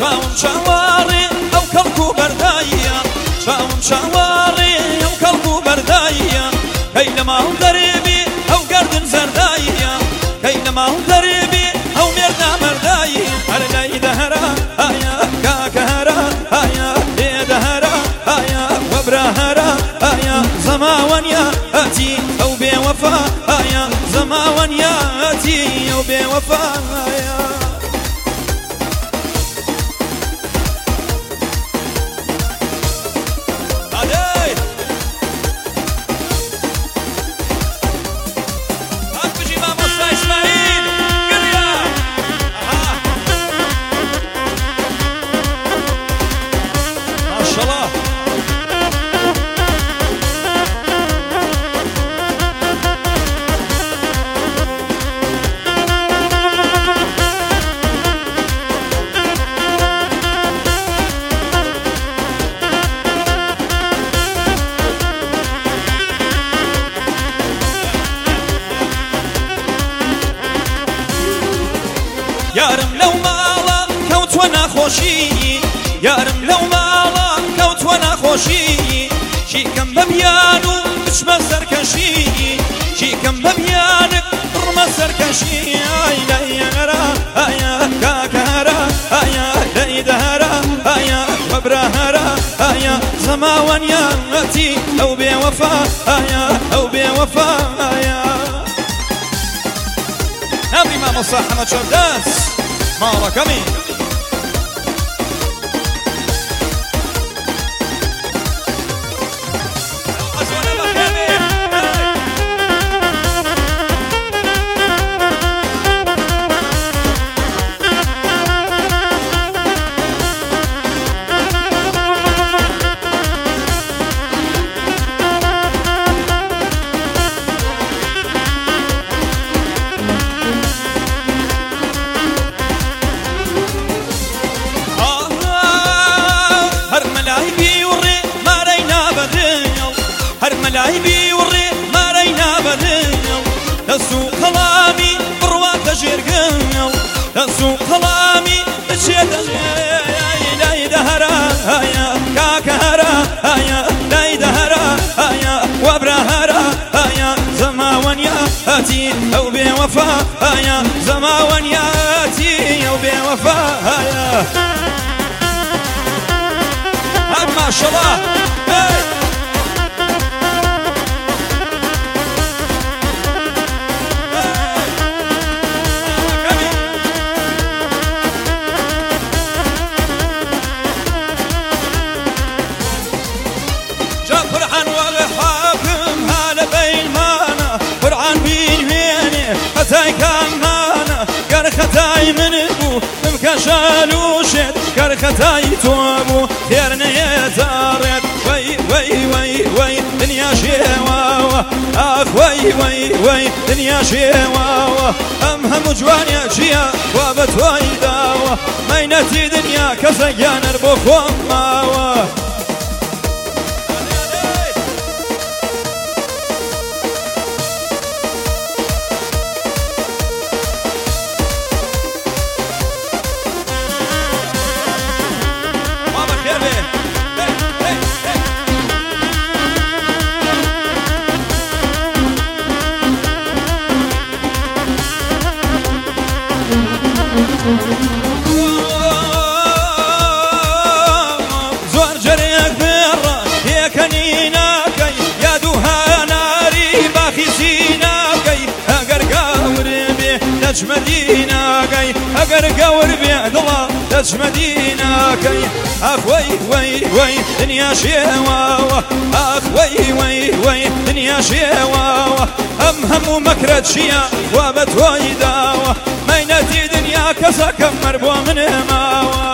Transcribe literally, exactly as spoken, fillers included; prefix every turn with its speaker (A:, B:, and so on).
A: چاوم چاواری ئەو کەڵک و بەرداییە چاوم چاواری ئەو کەڵک و بەرداییە کەی لە ماڵ دەرێبی ئەو گەردن زەرداییە کەی لە ماڵ دەرێبی ئەو مێردا مەردایی هەر لای دەهەرا ئایا کاکە هەرا ئایا لێدە هەرا ئایا وەبرا هەرا ئایا زەماوەنیا ئەتی ئەو بێوەفا ئایا زەماوەنیا ئەتی ئەو بێوەفا ئایا یارم لەو ماڵە کەوتووە ناخۆشی یارم لەو ماڵە کەوتووە ناخۆشی چیکەم بە بیان و بچمە سەرکەشی چیکەم بە بیانت ڕمە سەرکەشی ئای لای هەرا ئایا کاکە هەرا ئایا لای دەهەرا ئایا وەبرا هەرا ئایا زەماوەنیا ئەتی ئەو بێوەفا ئایا ئەو بێوەفا ئایا ناوی مامۆستا حەمەد چەردەس ماڵەکەمی مەلایبی وڕێ مارەی نابەدێنەوە دەسوو قەڵامی بڕواتە ژێرگەنەوە دەسوو قەڵامی بچێتە لای دەهەرا ئایا کاکە هەرا ئایا لای دەهەرا ئایا وەبرا هەرا ئایا زەماوەنیا ئەتی ئەو بێوەفا ئایا زەماوەنیا ئەتی ئەو بێوەفا ئایا هات ماشەڵڵا خەتای من بوو بمکە شالوشێت کەر خەتای تۆ بوو خێر نەیەزارێت وەی وەی وەی وەی دنیا شێواوە ئاخ وەی وەی وەی دنیا شێواوە ئەم هەموو جوانیا چییە وا بە تۆی داوە مەینەتی دنیا کەسە گیانەر بۆ خۆم ماوە زۆر جەرێک بێڕە یەکەنی ناکەی یادوها ناری باخی سیناکەی ئەگەر گەور بێ دەچمەدی ناکەی ئەگەر گەور بێ دڵە دەچمەدی ناکەی ئاخ وەی وەی وەی دنیا شێواوە ئاخ وەی وەی وەی دنیا شێواوە ئەم هەموو مەکرە چییە وا بە تۆی داوە مەینەتی دنیا کەسەکەم مەر بۆ منێ ماوە